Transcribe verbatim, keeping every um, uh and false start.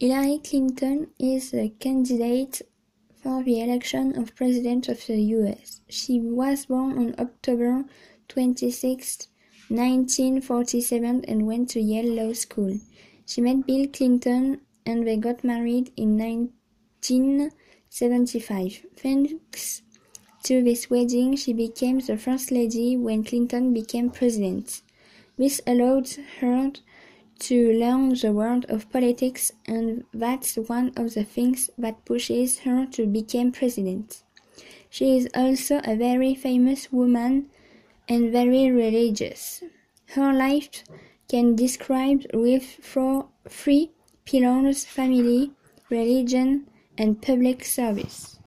Hillary Clinton is a candidate for the election of President of the U S. She was born on October twenty-sixth, nineteen forty-seven and went to Yale Law School. She met Bill Clinton and they got married in nineteen seventy-five. Thanks to this wedding, she became the First Lady when Clinton became president. This allowed her to learn the world of politics, and that's one of the things that pushes her to become president. She is also a very famous woman and very religious. Her life can be described with four, three pillars: family, religion, and public service.